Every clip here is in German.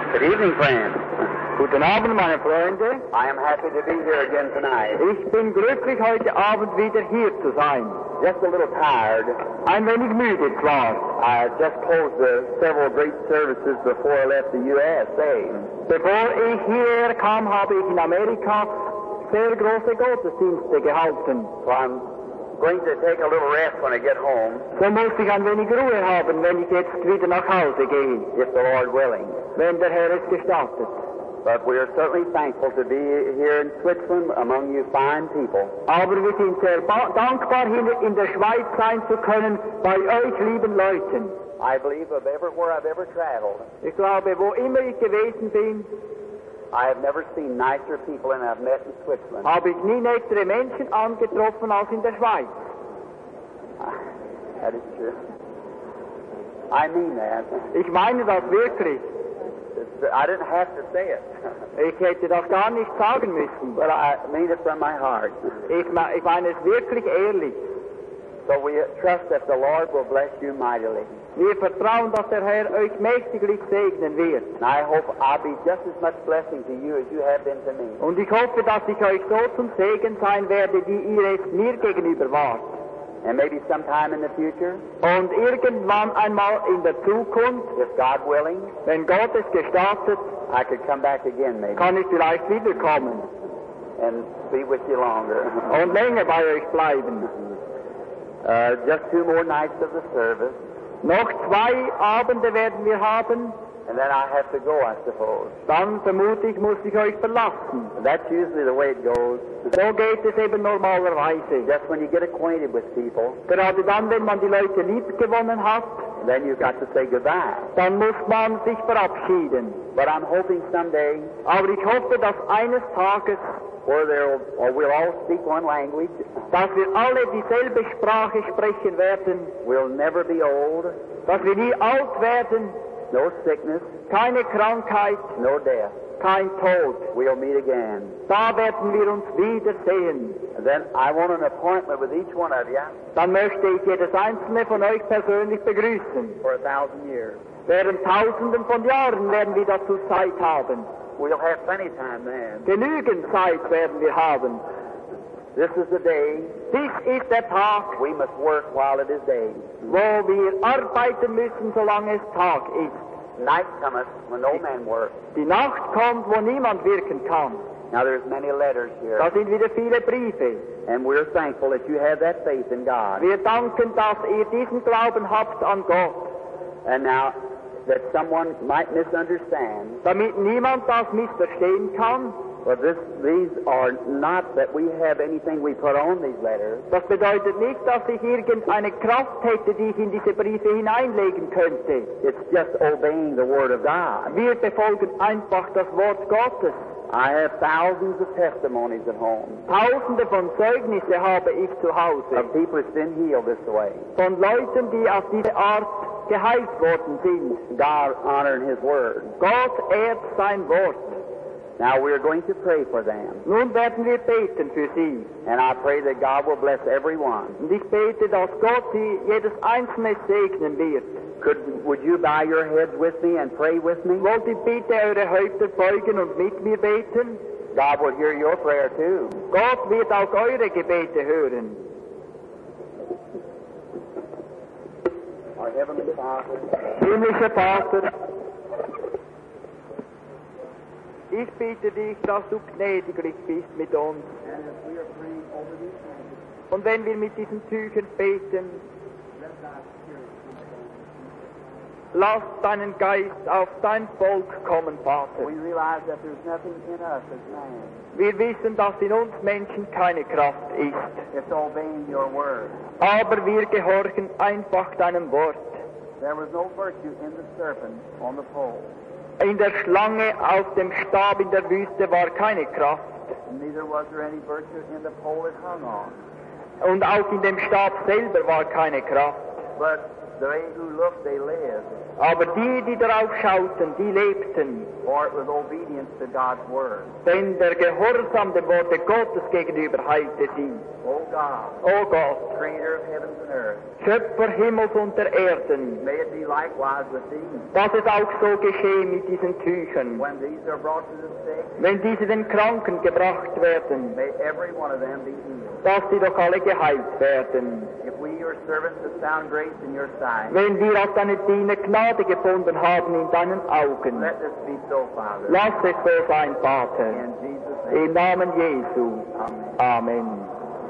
Good evening, friends. Guten Abend, meine Freunde. I am happy to be here again tonight. Ich bin glücklich, heute Abend wieder hier zu sein. Just a little tired. Ein wenig müde zwar. I just closed several great services before I left the USA. Bevor ich hierher kam, habe ich in Amerika sehr große Gottesdienste gehalten. So I'm going to take a little rest when I get home, So muss ich ein wenig Ruhe haben, wenn ich jetzt wieder nach Hause gehe, if the Lord willing. wenn der Herr es gestattet. But we are certainly thankful to be here in Switzerland among you fine people. Aber wir sind sehr dankbar, hier in der Schweiz sein zu können, bei euch lieben Leuten. I believe of everywhere I've ever traveled, Ich glaube, wo immer ich gewesen bin, I have never seen nicer people than I've met in Switzerland. habe ich nie nettere Menschen angetroffen als in der Schweiz. That is true. I mean that. Ich meine das wirklich. I didn't have to say it, Ich hätte das gar nicht sagen müssen. but I mean it from my heart. Ich meine es wirklich ehrlich. So we trust that the Lord will bless you mightily. Wir vertrauen, dass der Herr euch mächtiglich segnen wird. And I hope I'll be just as much blessing to you as you have been to me. Und ich hoffe, dass ich euch so zum Segen sein werde, wie ihr es mir gegenüber wart. And maybe sometime in the future, Und irgendwann einmal in der Zukunft, if God willing, wenn Gott es gestattet, I could come back again maybe kann ich vielleicht wiederkommen and be with you longer. und länger bei euch bleiben. Just 2 more nights of the service, Noch 2 Abende werden wir haben, and then I have to go, I suppose. dann vermute ich, muss ich euch verlassen. That's usually the way it goes. So geht es eben normalerweise. Just when you get acquainted with people, Gerade dann, wenn man die Leute lieb gewonnen hat, then you've got to say goodbye. dann muss man sich verabschieden. But I'm hoping someday, Aber ich hoffe, dass eines Tages, where we'll all speak one language, dass wir alle dieselbe Sprache sprechen werden, we'll never be old, dass wir nie alt werden, no sickness, keine Krankheit, no death. kein Tod. We'll meet again. Da werden wir uns wiedersehen. And then I want an appointment with each one of you Dann möchte ich jedes einzelne von euch persönlich begrüßen. for 1,000 years. Während Tausenden von Jahren werden wir dazu Zeit haben. We'll have plenty of time then. Genügend Zeit werden wir haben. This is the day Dies ist der Tag, we must work while it is day. wo wir arbeiten müssen, solange es Tag ist. Night cometh when no man works. Die Nacht kommt, wo niemand wirken kann. Now there's many letters here, Da sind wieder viele Briefe. and we're thankful that you have that faith in God. Wir danken, dass ihr diesen Glauben habt an Gott, And now that someone might misunderstand, damit niemand das missverstehen kann. but these are not that we have anything we put on these letters. Das bedeutet nicht, dass ich irgendeine Kraft hätte, die ich in diese Briefe hineinlegen könnte. It's just obeying the Word of God. Wir befolgen einfach das Wort Gottes. I have thousands of testimonies at home Tausende von Zeugnisse habe ich zu Hause. of people that's been healed this way. Von Leuten, die auf diese Art geheilt worden sind. God honoring His Word. Gott ehrt sein Wort. Now we are going to pray for them. Nun werden wir beten für sie. And I pray that God will bless everyone. Und ich bete, dass Gott sie jedes einzelne segnen wird. Would you bow your heads with me and pray with me? Wollt ihr bitte eure Häupter beugen und mit mir beten? God will hear your prayer too. Gott wird auch eure Gebete hören. Our Heavenly Father, Himmlischer Vater, ich bitte dich, dass du gnädiglich bist mit uns. and as we are praying over these things, Und wenn wir mit diesen Tüchern beten, let thy Spirit lass deinen Geist auf dein Volk kommen, Vater. We realize that there's nothing in us as man. Wir wissen, dass in uns Menschen keine Kraft ist. It's obeying your word. Aber wir gehorchen einfach deinem Wort. There was no virtue in the serpent on the pole, In der Schlange auf dem Stab in der Wüste war keine Kraft. and neither was there any virtue in the pole it hung on. Und auch in dem Stab selber war keine Kraft. But they who looked, they lived. Aber die darauf schauten, die lebten. For it was obedience to God's word. Denn der Gehorsam dem Worte Gottes gegenüber heilte sie. O God, O Gott, creator of heavens and earth, Schöpfer Himmels und der Erden, may it be likewise with these. dass es auch so geschehe mit diesen Tüchern. When these are brought to the sick, Wenn diese den Kranken gebracht werden, may every one of them be healed. dass sie doch alle geheilt werden. If we, your servants, have found grace in your sight, Wenn wir als deine Diener Gnade gefunden haben in deinen Augen, let this be so, Father. lass es so sein, Vater. In Jesus' name. Im Namen Jesu. Amen. Amen.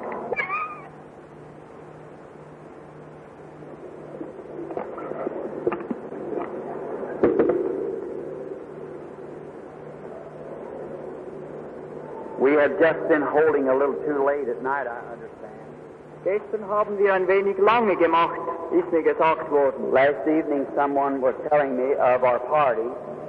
We have just been holding a little too late at night, I understand. Gestern haben wir ein wenig lange gemacht, ist mir gesagt worden. Last evening, someone was telling me of our party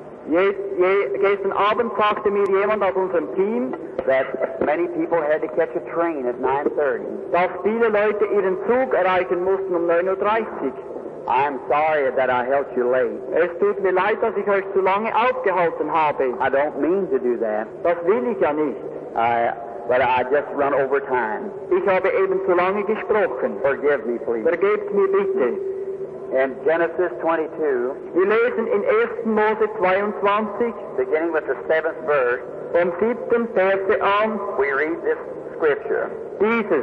Gestern Abend sagte mir jemand aus unserem Team, that many people had to catch a train at 9:30. dass viele Leute ihren Zug erreichen mussten um 9:30 Uhr. I'm sorry that I held you late. Es tut mir leid, dass ich euch zu lange aufgehalten habe. I don't mean to do that, Das will ich ja nicht. but I just run over time. Ich habe eben zu lange gesprochen. Forgive me, please. Vergebt mir bitte. In Genesis 22, Wir lesen in 1. Mose 22, beginning with the 7th verse, vom 7. Verse an, we read this scripture. dieses.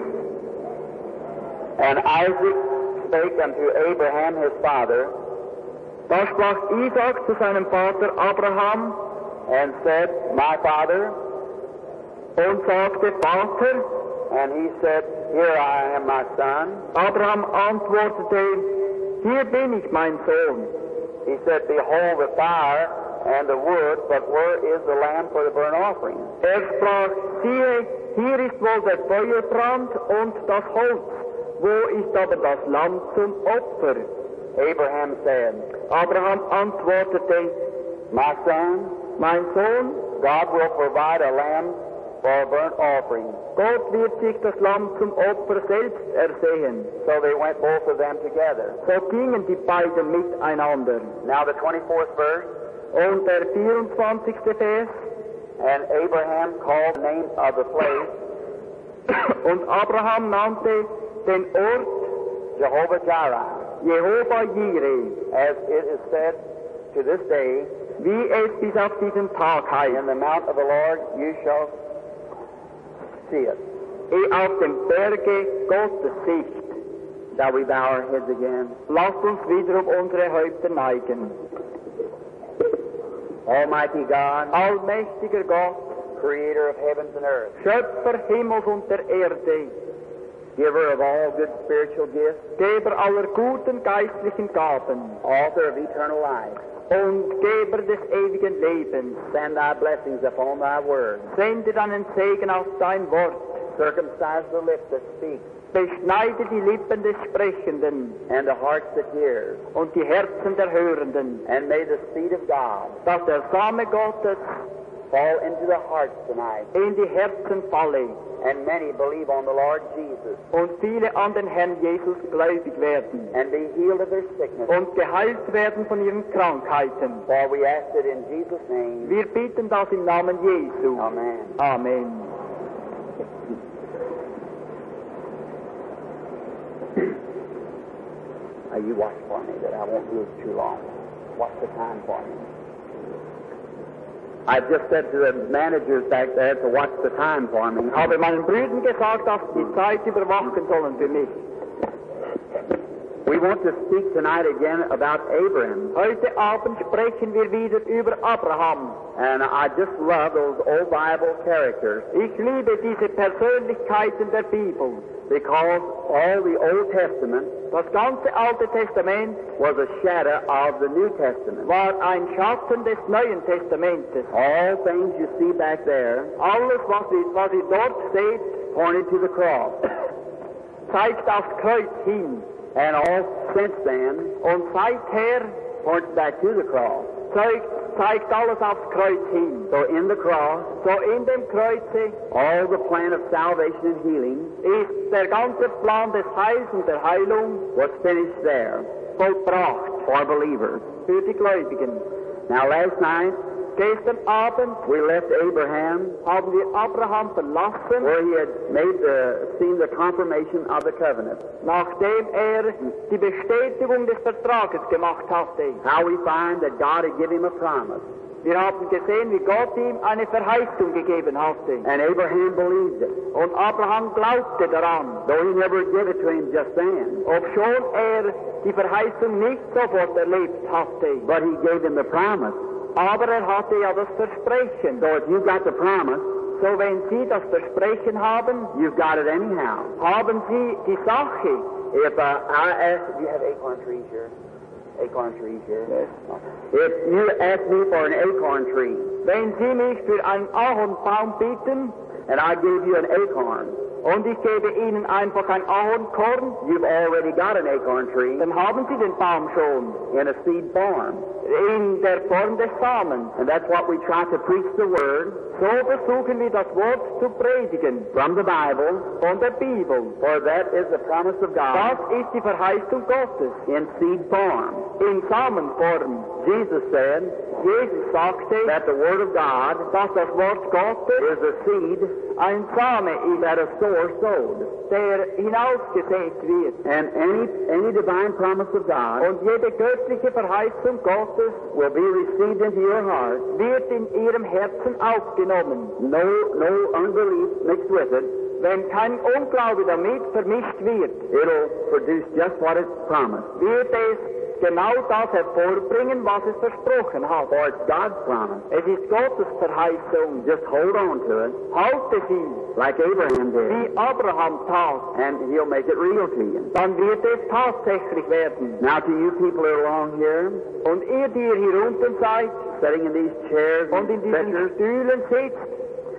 And Isaac spake unto Abraham his father, Da sprach Isaac zu seinem Vater Abraham and said, My father? und sagte, Vater. And he said, Here I am, my son. Abraham antwortete, hier bin ich, mein Sohn. He said, Behold the fire and the wood, but where is the lamb for the burnt offering? Sprach, siehe, hier ist wohl der Feuerbrand und das Holz. Wo ist aber das Lamm zum Opfer? Abraham said, Abraham antwortete, My son, mein Sohn, God will provide a lamb for a burnt offering. Gott wird sich das Lamm zum Opfer selbst ersehen. So they went both of them together. So gingen die beiden miteinander. Now the 24th verse, Und der 24. Vers, and Abraham called the name of the place und Abraham nannte den Ort Jehovah Jireh, Jehova Jireh, as it is said to this day, wie es bis auf diesen Tag heißt. In the mount of the Lord you shall see it. Auf dem Berge Gottes Sicht. Shall we bow our heads again? Lasst uns wiederum unsere Häupter neigen. Almighty God, Allmächtiger Gott, Creator of heavens and earth, Schöpfer Himmels und der Erde, Giver of all good spiritual gifts, Geber aller guten geistlichen Gaben Author of eternal life, und Geber des ewigen Lebens, send thy blessings upon thy word. sende deinen Segen auf dein Wort, Circumcise the lips that speak, beschneide die Lippen des Sprechenden and the hearts that hears, und die Herzen der Hörenden, and may the seed of God dass der Same Gottes fall into the hearts tonight, in die Herzen falle and many believe on the Lord Jesus, und viele an den Herrn Jesus gläubig werden and be healed of their sickness. und geheilt werden von ihren Krankheiten. For we ask it in Jesus' name. Wir bitten das im Namen Jesu. Amen. Amen. Now you watch for me that I won't do it too long. Watch the time for me. I just said to the managers back there to watch the time for me. Ich habe meinen Brüdern gesagt, dass sie die Zeit überwachen sollen für mich. We want to speak tonight again about Abraham. Heute Abend sprechen wir wieder über Abraham. And I just love those old Bible characters Ich liebe diese Persönlichkeiten der Bibel. because all the Old Testament Das ganze Alte Testament was a shadow of the New Testament. war ein Schatten des Neuen Testamentes. All things you see back there Alles, was ihr dort seht, pointed to the cross. zeigt aufs Kreuz hin. And all since then Und seither points back to the cross. zeigt alles aufs Kreuz hin. So in the cross, So in dem Kreuze all the plan of salvation and healing ist der ganze Plan des Heils und der Heilung was finished there. vollbracht for believers. für die Gläubigen. Now last night, Gestern Abend we left Abraham haben wir Abraham verlassen, where he had seen the confirmation of the covenant. nachdem die Bestätigung des Vertrages gemacht hatte. How we find that God had given him a promise. Wir haben gesehen, wie Gott ihm eine Verheißung gegeben hatte. And Abraham believed it. Und Abraham glaubte daran, Though he never gave it to him just then. obschon die Verheißung nicht sofort erlebt hatte. But he gave him the promise. Aber hatte ja das Versprechen. So if you've got the promise, So wenn Sie das Versprechen haben, you've got it anyhow. haben Sie die Sache. If I ask, do you have acorn trees here? Acorn trees here? Yes. If you ask me for an acorn tree, Wenn Sie mich für einen Ahornbaum bieten, and I give you an acorn, und ich gebe Ihnen einfach ein Ahornkorn, you've already got an acorn tree dann haben Sie den Baum schon in a seed form. in der Form des Samens. And that's what we try to preach the Word So versuchen wir das Wort zu predigen from the Bible, von der Bibel. for that is the promise of Das God ist die Verheißung Gottes in seed form. in Samenform. Jesus said Jesus sagte, that the Word of God dass das Wort Gottes is a seed ein Same ist, that a sower sowed. der hinausgesät wird. And any divine promise of God Und jede göttliche Verheißung Gottes will be received into your heart. wird in Ihrem Herzen aufgenommen. No unbelief mixed with it. Wenn kein Unglaube damit vermischt wird, It'll produce just what it's promised. wird es genau das hervorbringen, was es versprochen hat. For it's God's promise. Es ist Gottes Verheißung. Just hold on to it Halte sie, like Abraham did, wie Abraham tat, and He'll make it real to you. dann wird es tatsächlich werden. Now to you people that are along here, Und ihr, die ihr hier unten seid sitting in these chairs und in and diesen pictures, Stühlen sitzt,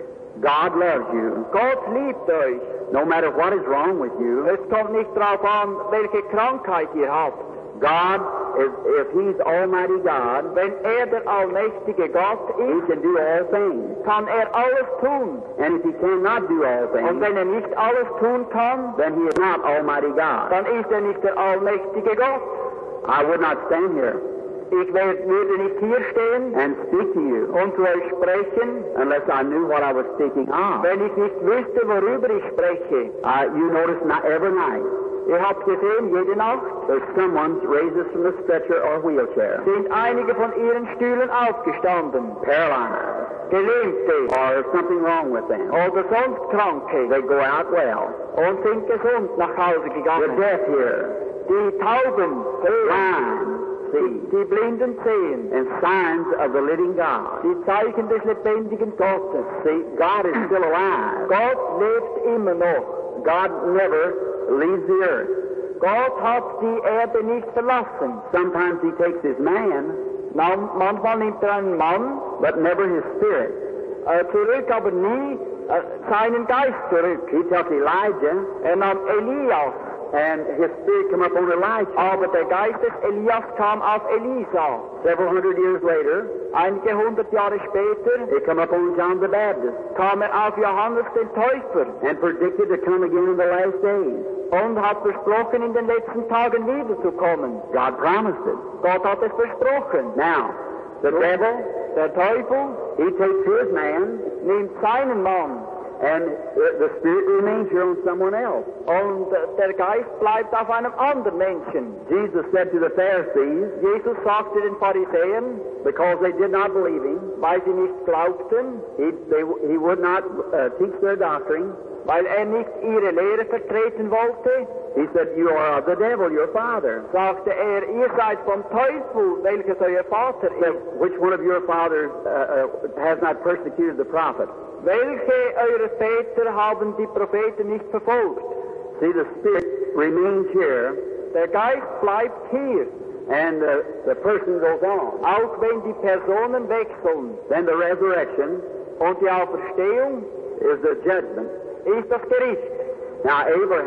God loves you. Gott liebt euch. No matter what is wrong with you, Es kommt nicht darauf an, welche Krankheit ihr habt. God, if He's Almighty God, Wenn der allmächtige Gott He ist, can do all things. kann alles tun. And if He cannot do all Und things, wenn nicht alles tun kann, then He is not Almighty God. dann ist nicht der allmächtige Gott. I would not stand here Ich würde nicht hier stehen and speak to you und zu euch sprechen, unless I knew what I was speaking of. wenn ich nicht wüsste, worüber ich spreche. You notice not every night Ihr habt gesehen, jede Nacht there's someone raises from the stretcher or wheelchair, sind einige von ihren Stühlen aufgestanden, paralyzed, Gelähmte or something wrong with them. oder sonst Kranke, They go out well. und sind gesund nach Hause The gegangen. deaf hear, Die Tauben hören, blind see, die Blinden sehen, and signs of the living God. die Zeichen des lebendigen Gottes. See, God is still alive. Gott lebt immer noch. God never leaves the earth. Gott hat die Erde nicht verlassen. Sometimes He takes His man, Manchmal nimmt einen Mann but never His spirit. Zurück, aber nie seinen Geist zurück. He took Elijah, Nahm Elias, and His spirit come up on Elijah. aber der Geist des Elias kam auf Elisa. Several hundred years later, Einige 100 Jahre später it come up on John the Baptist, kam auf Johannes den Täufer and predicted to come again in the last days. und hat versprochen, in den letzten Tagen wiederzukommen. God promised it. Gott hat es versprochen. Now, the devil, Der Teufel he takes his man, nimmt seinen Mann and the spirit remains here on someone else. und der Geist bleibt auf einem anderen Menschen. Jesus said to the Pharisees, Jesus sagte den Pharisäern, because they did not believe Him, weil sie nicht glaubten, He would not teach their doctrine. weil nicht ihre Lehre vertreten wollte, He said, you are of the devil, your father. sagte ihr seid vom Teufel, welches euer Vater ist. Which one of your fathers has not persecuted the prophet? Welche eurer Väter haben die Propheten nicht verfolgt? See, the spirit remains here, Der Geist bleibt hier, and the person goes on. auch wenn die Personen wechseln. Then the resurrection Und die Auferstehung is the judgment. ist das Gericht. Now,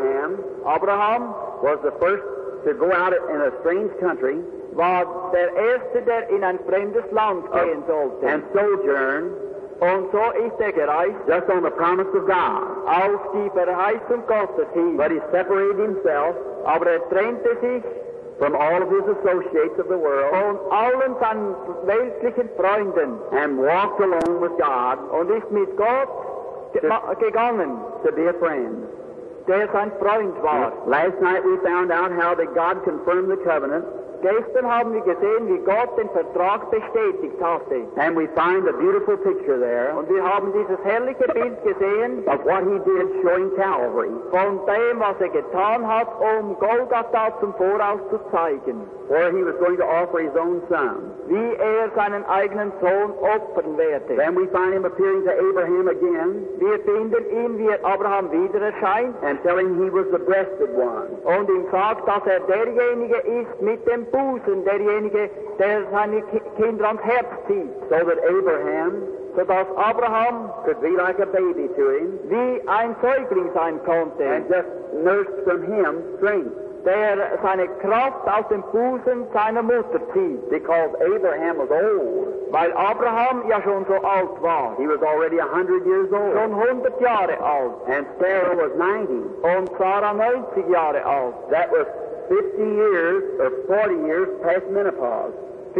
Abraham was the first to go out in a strange country war der Erste, der in ein fremdes Land gehen sollte. and sojourn Und so ist er gereist just on the promise of God. auf die Verheißung Gottes hin. But he separated himself Aber trennte sich from all of his associates of the world, von allen seinen weltlichen Freunden, and walked alone with God und ist mit Gott gegangen, to be a friend. der sein Freund war. Last night we found out how that God confirmed the covenant, Gestern haben wir gesehen, wie Gott den Vertrag bestätigt hatte. and we find a beautiful picture there Und wir haben dieses herrliche Bild gesehen of what he did showing Calvary, von dem, was er getan hat, um Golgatha zum Voraus zu zeigen. where he was going to offer his own son. Wie er seinen eigenen Sohn opfern werde. Then we find him appearing to Abraham again Wir finden ihn, wie er Abraham wieder erscheint and telling he was the breasted one. und ihm sagt, dass er derjenige ist mit dem Busen, derjenige, der seine Kinder ans Herz zieht, So that Abraham sodass Abraham could be like a baby to him wie ein Säugling sein konnte, and just nurse from him strength. der seine Kraft aus dem Busen seiner Mutter zieht, Because Abraham was old. weil Abraham ja schon so alt war, He was already 100 years old. schon 100 Jahre alt And Sarah was 90. und Sarah 90 Jahre alt. That was 50 years or 40 years past menopause.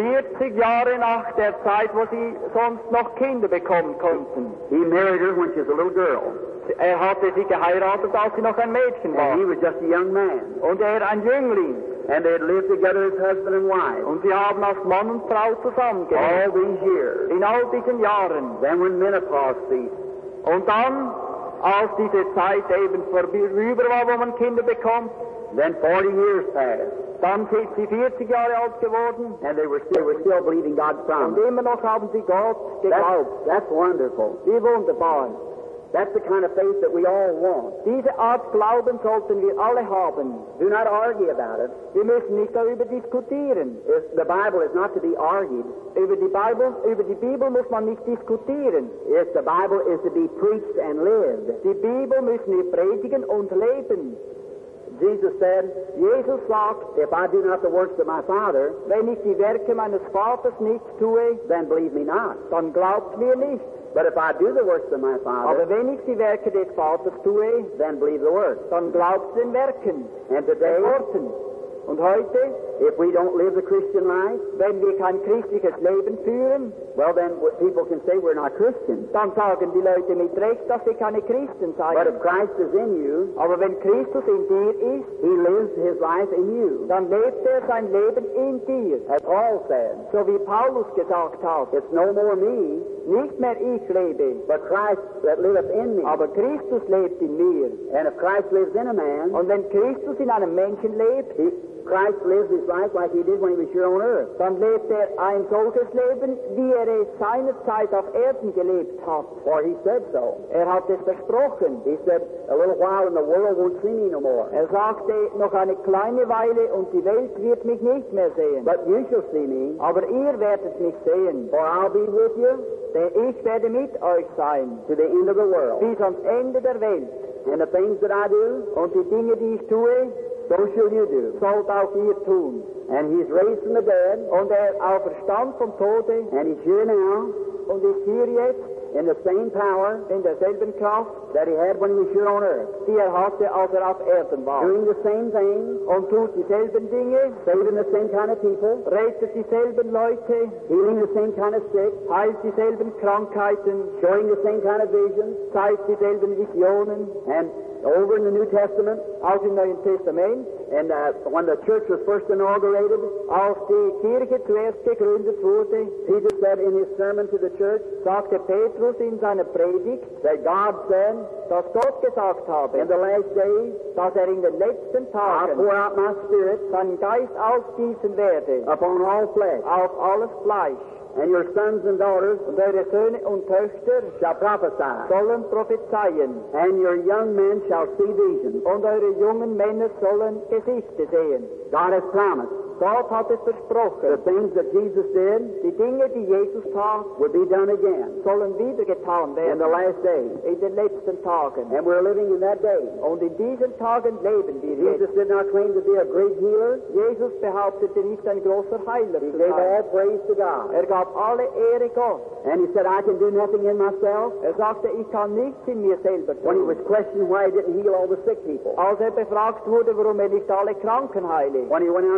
40 Jahre nach der Zeit, wo sie sonst noch Kinder bekommen konnten. He married her when she was a little girl. Er hatte sie geheiratet, als sie noch ein Mädchen war. And he was just a young man. Und er ein Jüngling. And they had lived together as husband and wife Und sie haben als Mann und Frau zusammengelebt. all these years. In all diesen Jahren. Then when menopause ceased, Und dann, als diese Zeit eben vorüber war, wo man Kinder bekommt, then 40 years passed. dann sind sie 40 Jahre alt geworden. And they were still believing God's Und promise. immer noch haben sie Gott geglaubt. That's wonderful. Wie wunderbar. That's the kind of faith that we all want. Diese Art Glauben sollten wir alle haben. Do not argue about it. Wir müssen nicht darüber diskutieren. The Bible is not to be argued. Über die Bibel muss man nicht diskutieren. The Bible is to be preached and lived. Die Bibel müssen wir predigen und leben. Jesus said, Jesus sagt, if I do not the works of my Father, wenn ich die Werke meines Vaters nicht tue, then believe me not. dann glaubt mir nicht. But if I do the works of my Aber Father, wenn ich die Werke des Vaters tue, then believe the works. dann glaubt den Werken, And den today, Worten. Und heute, if we don't live the Christian life, wenn wir kein christliches Leben führen, well then people can say we're not Christians. dann sagen die Leute mit Recht, dass sie keine Christen But seien. if Christ is in you, Aber wenn Christus in dir ist, He lives His life in you. dann lebt er sein Leben in dir. As Paul said, So wie Paulus gesagt hat, it's no more me, nicht mehr ich lebe, but Christ that liveth in me. aber Christus lebt in mir. And if Christ lives in a man, Und wenn Christus in einem Menschen lebt, Christ lives his life like he did when he was here on earth. dann lebt er ein solches Leben, wie er es seinerzeit auf Erden gelebt hat. For he said so. Er hat es versprochen. He said, a little while and the world won't see me no more. Er sagte, noch eine kleine Weile und die Welt wird mich nicht mehr sehen. But you shall see me, Aber ihr werdet mich sehen, for I'll be with you denn ich werde mit euch sein, to the end of the world. bis ans Ende der Welt. And the things that I do, Und die Dinge, die ich tue, so shall you do. sollt auch ihr tun. And he's raised from the dead, Und er auferstand vom Tode and he's here now und ist hier jetzt in the same power in derselben Kraft, that he had when he was here on earth. die er hatte, als er auf Erden war. Doing the same thing, Und tut dieselben Dinge, saving the same kind of people, rettet dieselben Leute, healing the same kind of sick, heilt dieselben Krankheiten, showing the same kind of visions. zeigt dieselben Visionen, And over in the New Testament, als im Neuen Testament, and when the church was first inaugurated, als die Kirche zuerst gegründet wurde, Peter said in his sermon to the church sagte Petrus in seiner Predigt, that God said, dass Gott gesagt habe, in the last days, dass er in den letzten I'll Tagen pour out my spirit seinen Geist ausgießen werde upon all flesh, auf alles Fleisch. and your sons and daughters Und eure Söhne und Töchter shall prophesy, sollen prophezeien. and your young men shall see visions. Und eure jungen Männer sollen Gesichter sehen. God has promised Gott hat es the versprochen. things that Jesus did Die Dinge, die Jesus tat, would be done again sollen wieder getan in the werden last days. in den letzten Tagen. And we're living in that day. Und in diesen Tagen leben wir Jesus jetzt. did not claim to be a great healer. Jesus behauptete nicht, ein großer Heiler He zu gave all sein. praise to God. Er gab alle Ehre Gott. And he said, I can do nothing in myself. Er sagte, ich kann nichts in mir selber When he tun. was questioned why he didn't heal all the sick people. Als er befragt wurde, warum er nicht alle Kranken heile. When he went out to the pool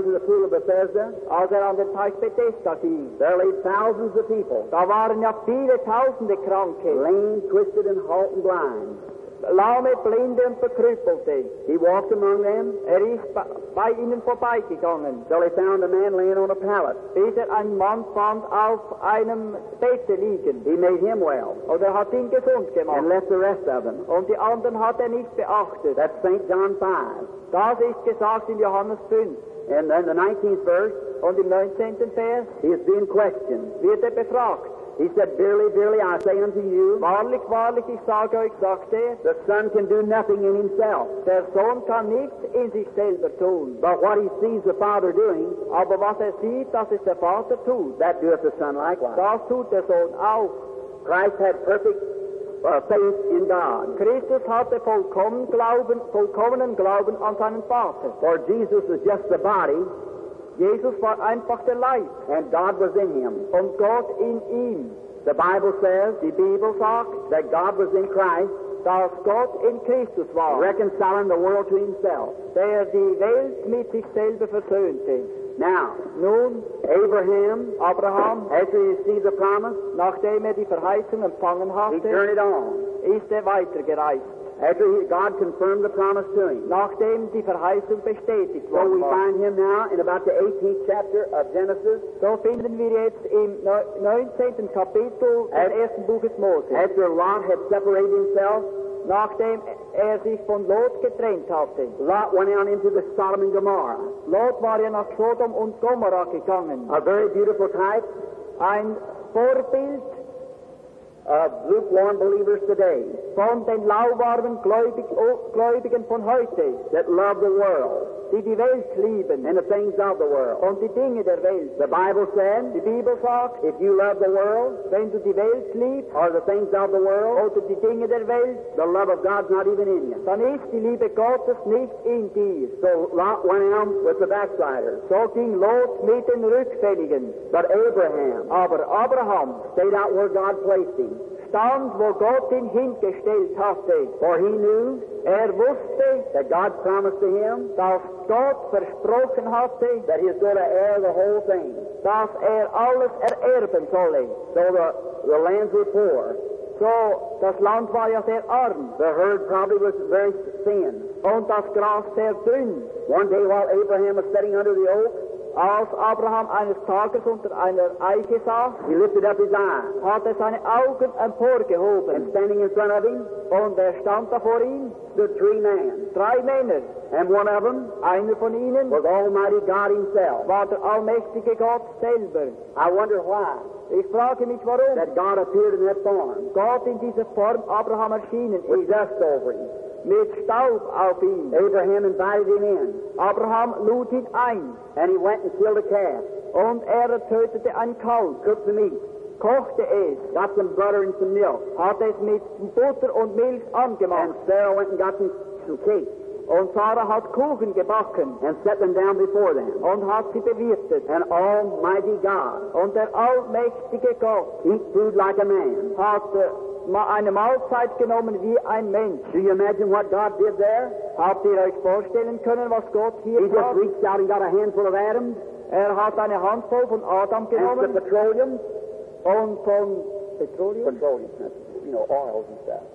pool of Bethesda, als an den Teich Bethesda ging. there lay thousands of people, Da waren ja viele Tausende Kranke, lame, twisted, and halt and blind. Lahme, Blinde und Verkrüppelte. He walked among them Ist bei ihnen vorbeigegangen, till he found a man laying on a pallet. bis einen Mann fand auf einem Bette liegen. He made him well Oder hat ihn gesund and gemacht. left the rest of them. Und die anderen hat nicht beachtet. That's St. John 5. Das ist gesagt in Johannes 5. And then the 19th verse, Und im 19. Vers he is being questioned. wird befragt. He said, Verily, verily, I say unto you, Wahrlich, wahrlich, ich sage euch, sagt er, the Son can do nothing in himself, der Sohn kann nichts in sich selber tun. but what he sees the Father doing, Aber was sieht, das es der Vater tut. that doeth the Son likewise. Das tut der Sohn auch. Christ had perfect faith in God. Christus hatte vollkommenen Glauben an seinen Vater. For Jesus is just the body, Jesus war einfach der Leib and God was in him. und Gott in ihm. The Bible says Die Bibel sagt, that God was in Christ, dass Gott in Christus war, reconciling the world to himself. der die Welt mit sich selber versöhnte. Now, Nun, Abraham, after he received the promise, nachdem die Verheißung empfangen he hatte, journeyed on. ist weitergereist. After God confirmed the promise to him. Nachdem die Verheißung bestätigt So we worden war. find him now in about the 18th chapter of Genesis, So finden wir jetzt im 19. Kapitel des ersten Buches Mose. after Lot had separated himself. Nachdem sich von Lot getrennt hatte. Lot went out into the Sodom and Gomorrah, Lot war ja nach Sodom und Gomorrah gegangen. a very beautiful type Ein Vorbild of lukewarm believers today von den lauwarmen Gläubigen von heute, that love the world die die Welt lieben and the things of the world. und die Dinge der Welt. The Bible said, Die Bibel sagt, if you love the world wenn du die Welt liebst or the things of the world, oder die Dinge der Welt, the love of God's not even in you. dann ist die Liebe Gottes nicht in dir. So Lot went out with the backsliders. So ging Lot mit den Rückfälligen. But Abraham Aber Abraham stayed out where God placed him. stand, wo Gott ihn hingestellt hatte. For he knew Wusste, that God promised to him dass Gott versprochen hatte, that he was going to heir the whole thing. dass alles ererben solle. So the lands were poor. So, das Land war ja sehr arm The herd probably was very thin. und das Gras sehr dünn. One day while Abraham was sitting under the oak, Als Abraham eines Tages unter einer Eiche saß, he lifted up his eyes, hat er seine Augen emporgehoben and standing in front of him und stand da vor ihm, stood 3 men. 3 Männer. And one of them Einer von ihnen was Almighty God himself. war der allmächtige Gott selber. I wonder why Ich frage mich, warum that God appeared in that form Gott in dieser Form Abraham erschienen with ist, dust over him. mit Staub auf ihm. Abraham invited him in, Abraham lud ihn ein and he went and killed a calf, und er tötete ein Kalb, cooked the meat, kochte es, got some butter and some milk, hat es mit Butter und Milch and angemacht. Sarah went and got some cake Und Sarah hat Kuchen gebacken and set them down before them. und hat sie bewirtet. And Almighty God Und der allmächtige Gott eat food like a man. hat eine Mahlzeit genommen wie ein Mensch. Do you imagine what God did there? Habt ihr euch vorstellen können, was Gott He hier just tat? reached out and got a handful of atoms Er hat eine Handvoll von Adam and the genommen petroleum. und von Petroleum Petroleum, oils and stuff.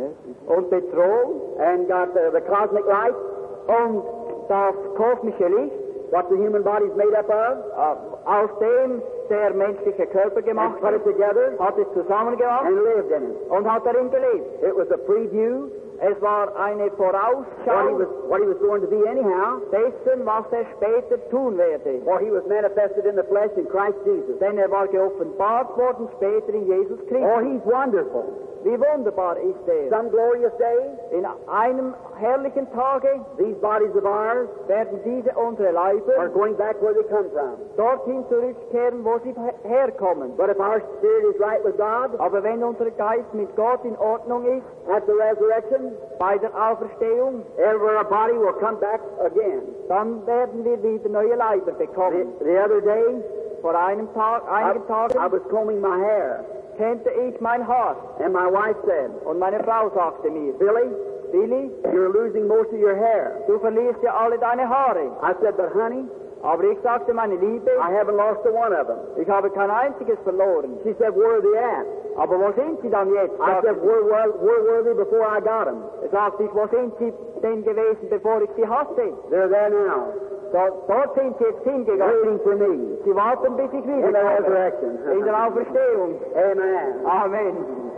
und Petrol And got the cosmic light, und das kosmische Licht, what the human body's made up of, aus dem der menschliche Körper and gemacht put hat, it together hat es zusammengemacht and lived in it. und hat darin gelebt. It was a preview Es war eine Vorausschau what he was going to be anyhow, dessen, was er später tun werde. for he was manifested in the flesh in Christ Jesus. Denn er war geoffenbart worden später in Jesus Oh, Christus. he's wonderful. Wie wunderbar ist er. Some glorious day, In einem herrlichen Tage these bodies of ours werden diese unsere are Leiber going back where they come from. dorthin zurückkehren, wo sie herkommen. But if our spirit is right with God, Aber wenn unser Geist mit Gott in Ordnung ist, at the resurrection, bei der Auferstehung, every body will come back again. dann werden wir wieder neue Leiber bekommen. The other day, Vor einigen I Tagen was combing my hair, kämmte ich mein Haar and my wife said, und meine Frau sagte mir, Billy, Billy, you're losing most of your hair. du verlierst ja alle deine Haare. I said, but honey, Aber ich sagte, meine Liebe, I haven't lost a one of them. ich habe kein einziges verloren. She said, where are they at? Aber wo sind sie dann jetzt? I said, where were they before I got them? Sagte ich, wo sind sie denn gewesen, bevor ich sie hatte? They're there now. Dort sind sie jetzt hingegangen. Waiting for me. Sie warten, bis ich In the wiederkomme. resurrection. In der Auferstehung. Amen. Amen.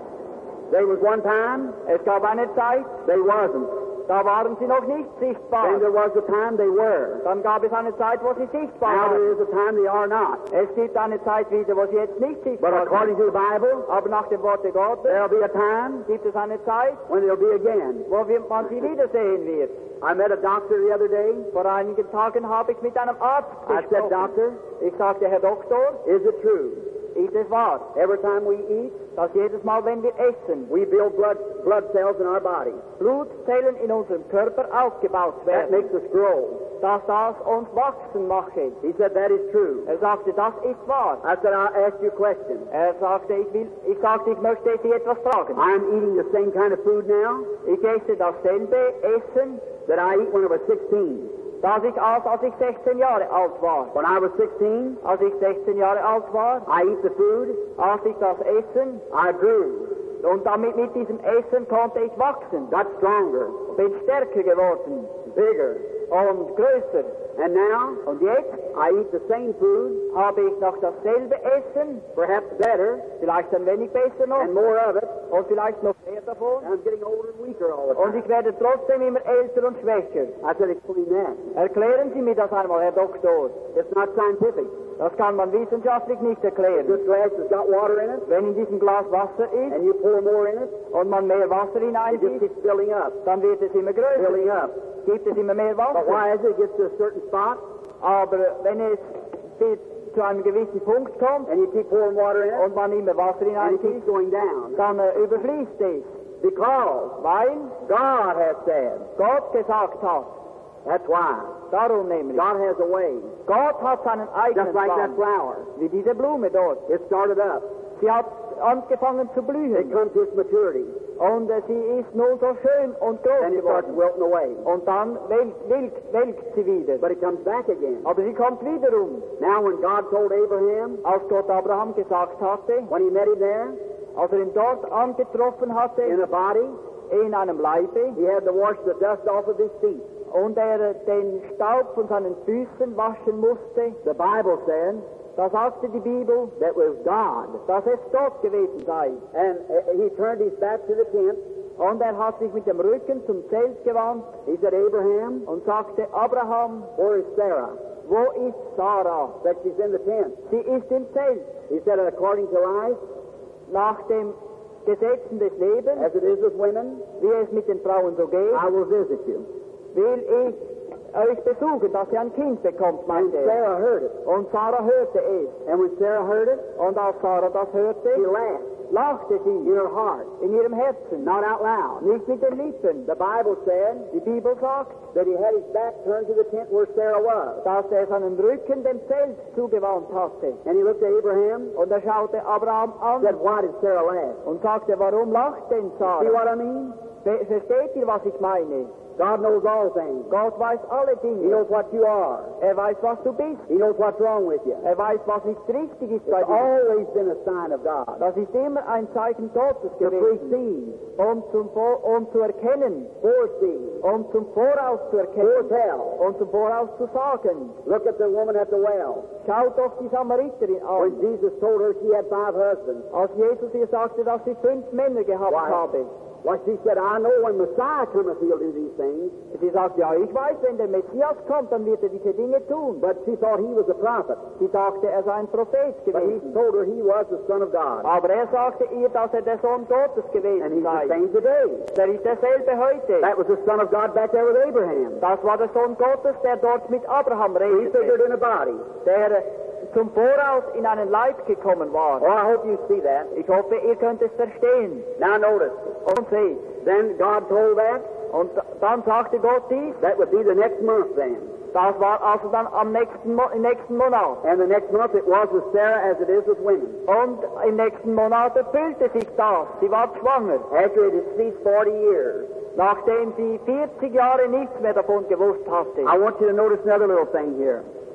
There was one time, Es gab eine Zeit, they wasn't. da waren sie noch nicht Then sichtbar. there was a time they were. Dann gab es eine Zeit, wo sie sichtbar Now there waren. is a time they are not. Es gibt eine Zeit wieder, wo sie jetzt nicht But sichtbar according sind. to the Bible, Aber nach dem Worte Gottes there'll be a time gibt es eine Zeit, when there'll be again. wo man sie wiedersehen wird. I met a doctor the other day. Vor einigen Tagen habe ich mit einem Arzt I said, gesprochen. Doctor, Ich sagte, Herr Doktor, is it true? ist es wahr, Every time we eat, dass jedes Mal, wenn wir essen, we build blood cells in our body. Blutzellen in unserem Körper aufgebaut That werden, makes us grow. dass das uns wachsen mache? He said, that is true. Er sagte, das ist wahr. I said, I'll ask you a question. Er sagte, ich möchte Sie etwas fragen. I'm eating the same kind of food now Ich esse dasselbe Essen, that I eat when I was 16. das ich aß, als ich 16 Jahre alt war. When I was 16, Als ich 16 Jahre alt war, I eat the food, aß ich das Essen I grew, und damit mit diesem Essen konnte ich wachsen, got stronger, bin stärker geworden bigger. und größer. And now, Und jetzt I eat the same food, habe ich noch dasselbe Essen, perhaps better, vielleicht ein wenig besser noch and more of it, und vielleicht noch mehr davon. and I'm getting older and weaker all the Und time. ich werde trotzdem immer älter und schwächer. I said, explain that. Erklären Sie mir das einmal, Herr Doktor. It's not scientific. Das kann man wissenschaftlich nicht erklären. This glass has got water in it, Wenn in diesem Glas Wasser ist and you pour more in it, und man mehr Wasser it just hineingießt, keeps building up, dann wird es immer größer. building up. Gibt es immer mehr But Wasser. why is it? It gets to a certain spot, Aber wenn es bis zu einem gewissen Punkt kommt and you keep pouring water in it, und man immer Wasser and it hineingießt, keeps going down. dann überfließt es. Because Weil God has said. Gott gesagt hat, That's why. darum nämlich. God has a way. Gott hat seinen eigenen Just like that Plan, flower. wie diese Blume dort. It started up. Sie hat angefangen zu It blühen comes to its maturity. und sie ist nun so schön und groß Then it starts geworden. wilting away. Und dann welkt sie wieder. But it comes back again. Aber sie kommt wiederum. Now when God told Abraham, Als Gott Abraham gesagt hatte, when he met him there, als ihn dort angetroffen in hatte, a body, in einem Leibe, he had to wash the dust off of his feet. und er den Staub von seinen Füßen waschen musste, The Bible said da sagte die Bibel, that was God. dass es Gott gewesen sei. And he turned his back to the tent. Und er hat sich mit dem Rücken zum Zelt gewandt He said, Abraham, und sagte, Abraham, where is Sarah? wo ist Sarah? That she's in the tent. Sie ist im Zelt. He said, according to life, Nach dem Gesetzen des Lebens, as it is with women, wie es mit den Frauen so geht, I will visit you. will ich euch besuchen, dass ihr ein Kind bekommt, And meinte er. Sarah heard it. Und Sarah hörte es. And when Sarah heard it, Und als Sarah das she hörte, laughed lachte in sie her heart, in ihrem Herzen, not out loud. nicht mit den Lippen. The Bible said Die Bibel sagt, that he had his back turned to the tent where Sarah was. dass er seinen Rücken dem Zelt zugewandt hatte. And he looked at Abraham, Und er schaute Abraham said, an why did Sarah laugh? und sagte, warum lacht denn See Sarah? what I mean? Versteht ihr, was ich meine? God knows all things. Gott weiß alle He Dinge. knows what you are. Er weiß, was du bist. He knows what's wrong with you. Er weiß, was nicht richtig ist bei It's dir. always been a sign of God. Das ist immer ein Zeichen Gottes To gewesen. precede, Um zu erkennen, foresee, zum Voraus zu erkennen foretell. und zum Voraus zu sagen. Look at the woman at the well. Schaut doch die Samariterin When an. Jesus told her she had 5 husbands. Als Jesus ihr sagte, dass sie 5 Männer gehabt Why? habe. Well, she said, I know when Messiah cometh, he'll do these things. Sie sagt, ja, ich weiß, wenn der Messias kommt, dann wird er diese Dinge tun. But she thought he was a prophet. Sie dachte, er sei ein Prophet But he gewesen. told her he was the Son of God. Aber er sagte ihr, dass er der Sohn Gottes And gewesen he's the sei. same today. Der ist derselbe heute. That was the Son of God back there with Abraham. Das war der Sohn Gottes, der dort mit Abraham Prefigured redete, in a body. der zum Voraus in einen Leib gekommen war. Oh, I hope you see that. Ich hoffe, ihr könnt es verstehen. Now notice. Und seht. Then God told that. Und dann sagte Gott dies. That would be the next month then. Das war also dann am nächsten Monat. And the next month it was with Sarah as it is with women. Und im nächsten Monat erfüllte sich das. Sie war schwanger. After it had ceased 40 years. Nachdem sie 40 Jahre nichts mehr davon gewusst hatte. I want you to notice another little thing here.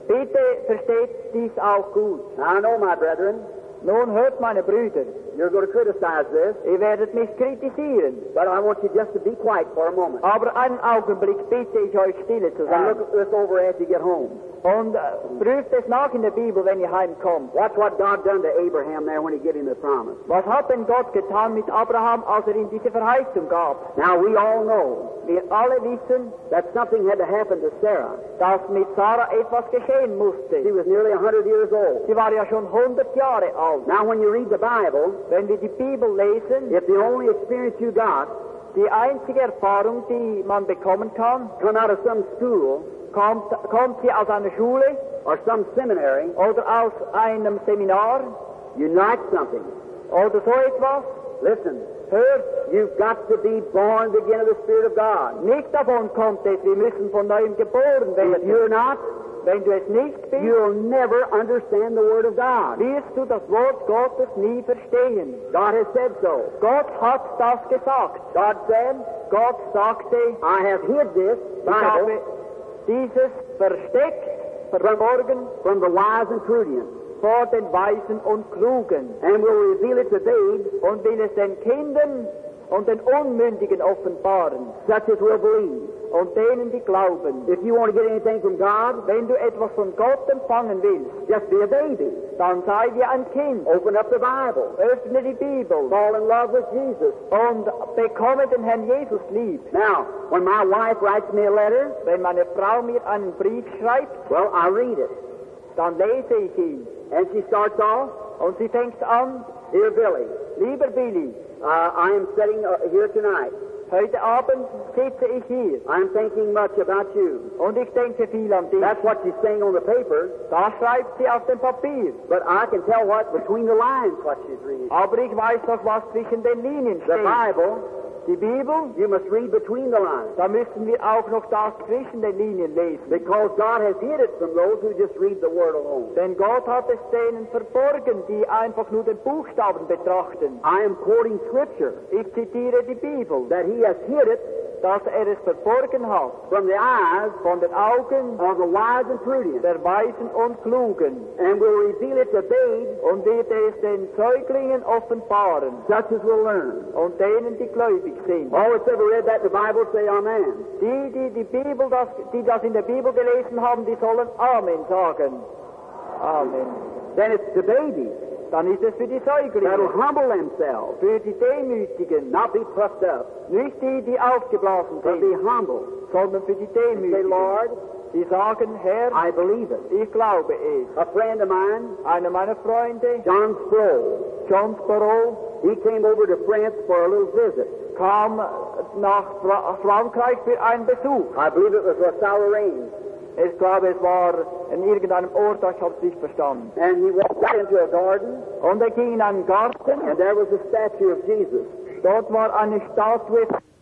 Bitte versteht dies auch gut. Now, I know, my brethren, Nun hört, meine Brüder, you're going to criticize this, ihr werdet mich kritisieren, but I want you just to be quiet for a moment. aber einen Augenblick bitte ich euch, stille zu And sein. look this over as you get home. Und prüft es nach in der Bibel, wenn ihr heimkommt. Watch what God done to Abraham there when he gave him the promise. Was hat denn Gott getan mit Abraham, als ihm diese Verheißung gab? Now, we all know Wir alle wissen, that something had to happen to Sarah. dass mit Sarah etwas geschehen She musste. was nearly 100 years old. Sie war ja schon 100 Jahre alt. Now, when you read the Bible, Wenn wir die Bibel lesen, if the only experience you got die einzige Erfahrung, die man bekommen kann, come out of some school kommt sie aus einer Schule or some seminary, oder aus einem Seminar you like something. oder so etwas. Listen, Hört, you've got to be born again of the Spirit of God. nicht davon kommt es, wir müssen von neuem geboren If you're werden. not, Wenn du es nicht bist, you'll never understand the Word of God. wirst du das Wort Gottes nie verstehen. God has said so. Gott hat das gesagt. God said, Gott sagte, I have hid this ich habe Bible dieses versteckt, verborgen from the wise and prudent, vor den Weisen und Klugen and will reveal it to babes, und will es den Kindern und den Unmündigen offenbaren such as will believe. und denen, die glauben. If you want to get anything from God, Wenn du etwas von Gott empfangen willst, just be a baby. dann sei wie ein Kind. Open up the Bible. Öffne die Bibel Fall in love with Jesus. und bekomme den Herrn Jesus lieb. Now, when my wife writes me a letter, Wenn meine Frau mir einen Brief schreibt, well, I read it. dann lese ich ihn. And she starts off, Und sie fängt an, Dear Billy, lieber Billy, I am sitting here tonight. heute Abend sitze ich hier I'm thinking much about you. und ich denke viel an dich. That's what she's saying on the paper, Da schreibt sie auf dem Papier. but I can tell what between the lines what she's reading. Aber ich weiß doch, was zwischen den Linien The steht. Bible, Die Bibel, you must read between the lines, da müssen wir auch noch das zwischen den Linien lesen. because God has hid it from those who just read the Word alone. Denn Gott hat es denen verborgen, die einfach nur den Buchstaben betrachten. I am quoting Scripture, Ich zitiere die Bibel, that He has hid it dass es verborgen hat from the eyes von den Augen of the wise and prudent, der Weisen und Klugen and will reveal it to babes, und wird es den Säuglingen offenbaren such as will learn. und denen, die gläubig sind. All that's ever read that in the Bible say Amen. Die das in der Bibel gelesen haben, die sollen Amen sagen. Amen. Then it's the babies Dann ist es für die that'll Säuglinge, humble themselves, für die Demütigen, not be puffed up, nicht die, die aufgeblasen but be sind, humble. sondern für die Say, Demütigen, Lord, die sagen, Herr, I believe it. ich glaube es. A friend of mine, Einer meiner Freunde, John Sproul, John Sparrow, he came over to France for a little visit. kam nach Frankreich für einen Besuch. I believe it was La Sour-Rain. Ich glaube, es war in irgendeinem Ort, ich habe es nicht verstanden. And he walked out into a garden, Und er ging in einen Garten, and there was a statue of Jesus. dort war eine Statue